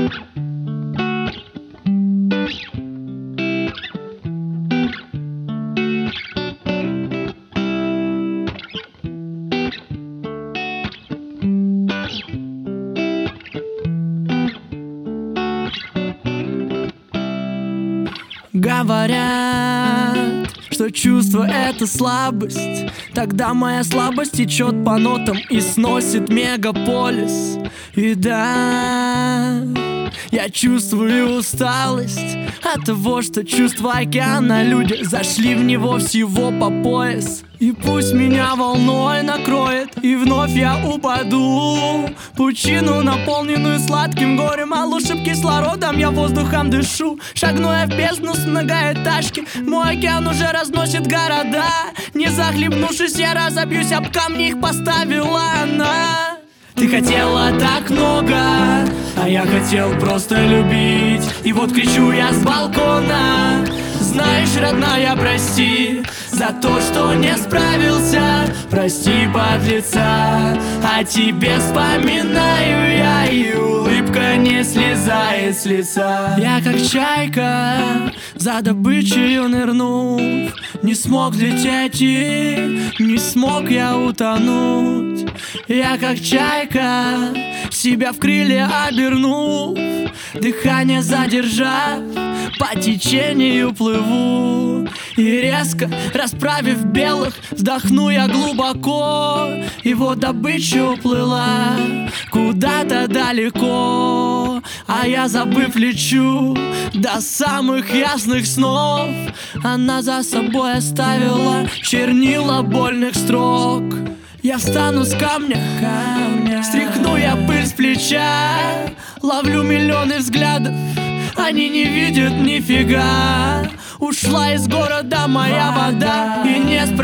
Говорят, что чувство — это слабость. Тогда моя слабость течет по нотам и сносит мегаполис. И да, я чувствую усталость от того, что чувства океана. Люди зашли в него всего по пояс. И пусть меня волной накроет, и вновь я упаду в пучину, наполненную сладким горем, а лучше кислородом я воздухом дышу. Шагну я в бездну с многоэтажки, мой океан уже разносит города. Не захлебнувшись, я разобьюсь об камни, их поставила она. Ты хотела так много, а я хотел просто любить. И вот кричу я с балкона: знаешь, родная, прости за то, что не справился. Прости, подлеца, о тебе вспоминаю я, и улыбка не слезает с лица. Я как чайка, за добычей нырнув, не смог лететь и не смог я утонуть. Я как чайка, себя в крылья обернув, дыхание задержав, по течению плыву. И резко, расправив белых, вдохну я глубоко, и вот добыча уплыла куда-то далеко. А я, забыв, лечу до самых ясных снов. Она за собой оставила чернила больных строк. Я встану с камня, стряхну я пыль с плеча, ловлю миллионы взглядов, они не видят нифига. Ушла из города моя вода, и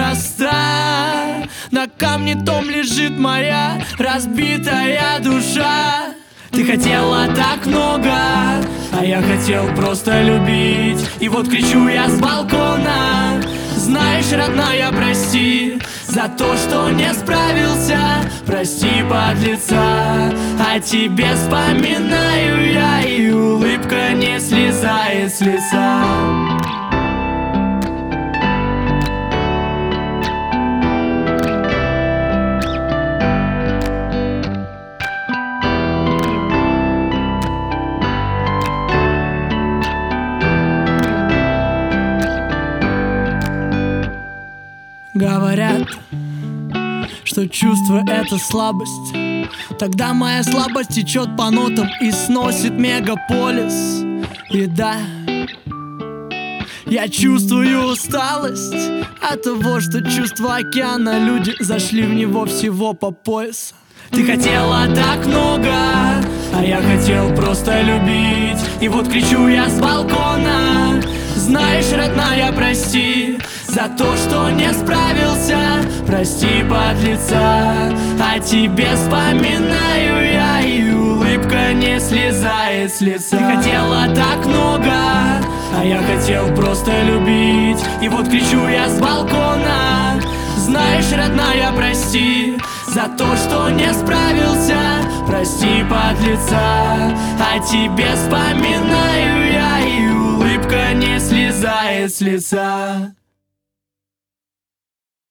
неспроста на камне том лежит моя разбитая душа. Ты хотела так много, а я хотел просто любить. И вот кричу я с балкона: знаешь, родная, прости за то, что не справился. Прости, подлеца, о тебе вспоминаю я, и улыбка не слезает с лица. Говорят, что чувство — это слабость. Тогда моя слабость течет по нотам и сносит мегаполис. И да, я чувствую усталость от того, что чувства океана. Люди зашли в него всего по пояс. Ты хотела так много, а я хотел просто любить. И вот кричу я с балкона: знаешь, родная, прости за то, что не справился. Прости, подлеца, о тебе вспоминаю я, и улыбка не слезает с лица. Ты хотела так много, а я хотел просто любить. И вот кричу я с балкона: знаешь, родная, прости за то, что не справился. Прости, подлеца, о тебе вспоминаю я, и улыбка не слезает с лица.